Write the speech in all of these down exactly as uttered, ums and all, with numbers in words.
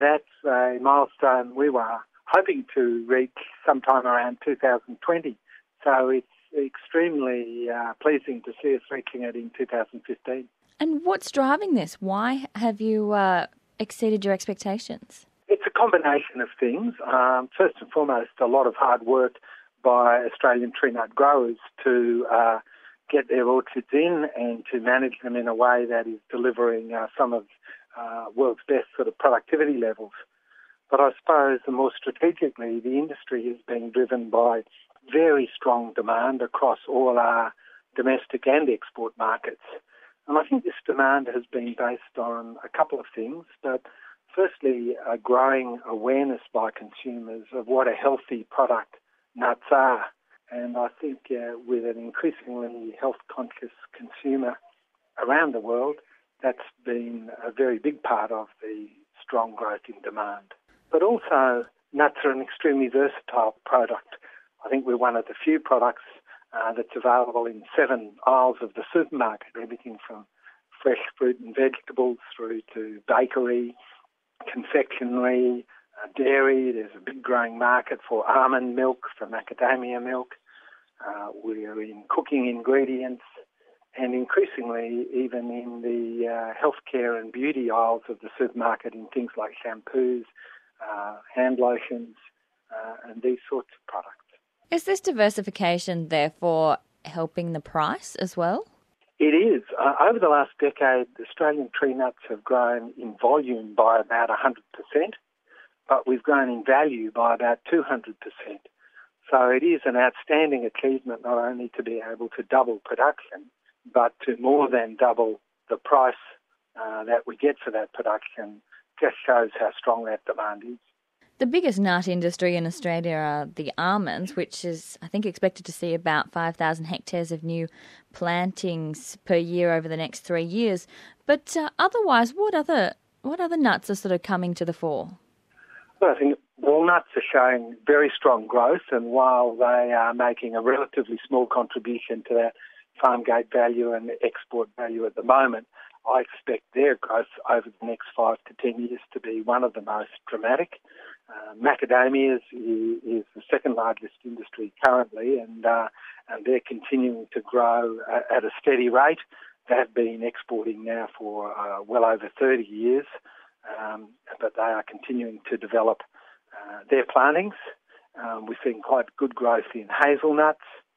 That's a milestone we were hoping to reach sometime around two thousand twenty. So it's extremely uh, pleasing to see us reaching it in two thousand fifteen. And what's driving this? Why have you uh, exceeded your expectations? It's a combination of things. Um, first and foremost, a lot of hard work by Australian tree nut growers to uh, get their orchards in and to manage them in a way that is delivering uh, some of uh, world's best sort of productivity levels. But I suppose the more strategically, the industry is being driven by very strong demand across all our domestic and export markets. And I think this demand has been based on a couple of things, but firstly, a growing awareness by consumers of what a healthy product nuts are. And I think uh, with an increasingly health-conscious consumer around the world, that's been a very big part of the strong growth in demand. But also, nuts are an extremely versatile product. I think we're one of the few products uh, that's available in seven aisles of the supermarket, everything from fresh fruit and vegetables through to bakery, confectionery, uh, dairy. There's a big growing market for almond milk, for macadamia milk. Uh, we're in cooking ingredients and increasingly even in the uh, healthcare and beauty aisles of the supermarket in things like shampoos, uh, hand lotions, uh, and these sorts of products. Is this diversification therefore helping the price as well? It is. Uh, over the last decade, Australian tree nuts have grown in volume by about one hundred percent, but we've grown in value by about two hundred percent. So it is an outstanding achievement not only to be able to double production, but to more than double the price uh, that we get for that production. Just shows how strong that demand is. The biggest nut industry in Australia are the almonds, which is, I think, expected to see about five thousand hectares of new plantings per year over the next three years. But uh, otherwise, what other what other nuts are sort of coming to the fore? Well, I think walnuts are showing very strong growth, and while they are making a relatively small contribution to that farm gate value and export value at the moment, I expect their growth over the next five to ten years to be one of the most dramatic. Uh, macadamias is, is the second largest industry currently, and uh, and they're continuing to grow at, at a steady rate. They have been exporting now for uh, well over thirty years, um, but they are continuing to develop uh, their plantings. Um, we're seeing quite good growth in hazelnuts,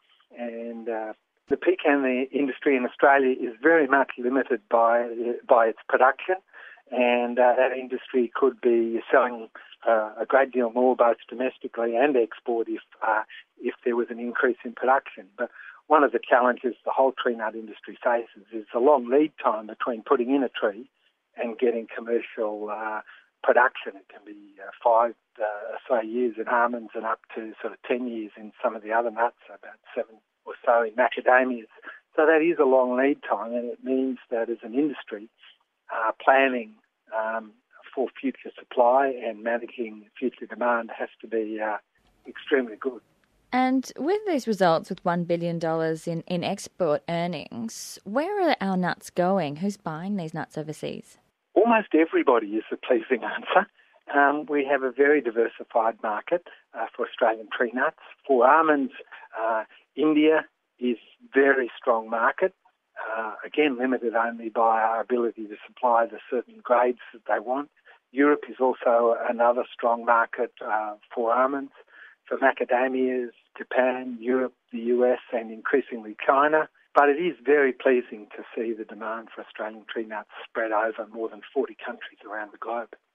and uh, the pecan industry in Australia is very much limited by by its production, and uh, that industry could be selling uh, a great deal more both domestically and export if uh, if there was an increase in production. But one of the challenges the whole tree nut industry faces is the long lead time between putting in a tree and getting commercial uh, production. It can be uh, five, uh, say, years in almonds and up to sort of ten years in some of the other nuts, about seven or so in macadamias. So that is a long lead time, and it means that as an industry, uh, planning um, for future supply and managing future demand has to be uh, extremely good. And with these results, with one billion dollars in, in export earnings, where are our nuts going? Who's buying these nuts overseas? Almost everybody is the pleasing answer. Um, we have a very diversified market uh, for Australian tree nuts. For almonds, uh, India is a very strong market, uh, again limited only by our ability to supply the certain grades that they want. Europe is also another strong market uh, for almonds. For macadamias, Japan, Europe, the U S and increasingly China. But it is very pleasing to see the demand for Australian tree nuts spread over more than forty countries around the globe.